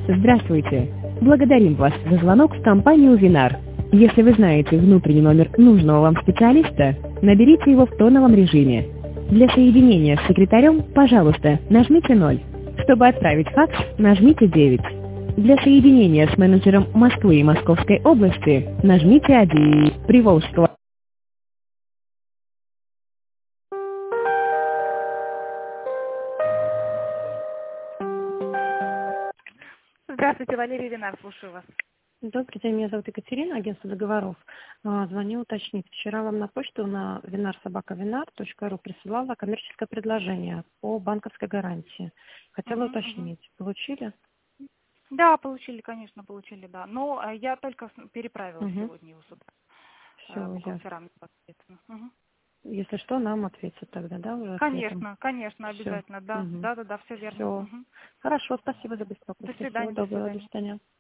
Здравствуйте. Благодарим вас за звонок в компанию Винар. Если вы знаете внутренний номер нужного вам специалиста, наберите его в тоновом режиме. Для соединения с секретарем, пожалуйста, нажмите 0. Чтобы отправить факс, нажмите 9. Для соединения с менеджером Москвы и Московской области, нажмите 1. Приволжского. Здравствуйте, Валерий Винар, слушаю вас. Добрый день, меня зовут Екатерина, агентство договоров. Звоню уточнить. Вчера вам на почту на vinar@vinar.ru присылала коммерческое предложение по банковской гарантии. Хотела уточнить. Получили? Да, получили, конечно, получили, да. Но я только переправила сегодня его сюда. Все, бухгалтерам непосредственно. Если что, нам ответят тогда, да, уже? Конечно, конечно, обязательно, да. Да, все верно. Все. Хорошо, спасибо за беспокойство. До свидания. Всего доброго, до свидания.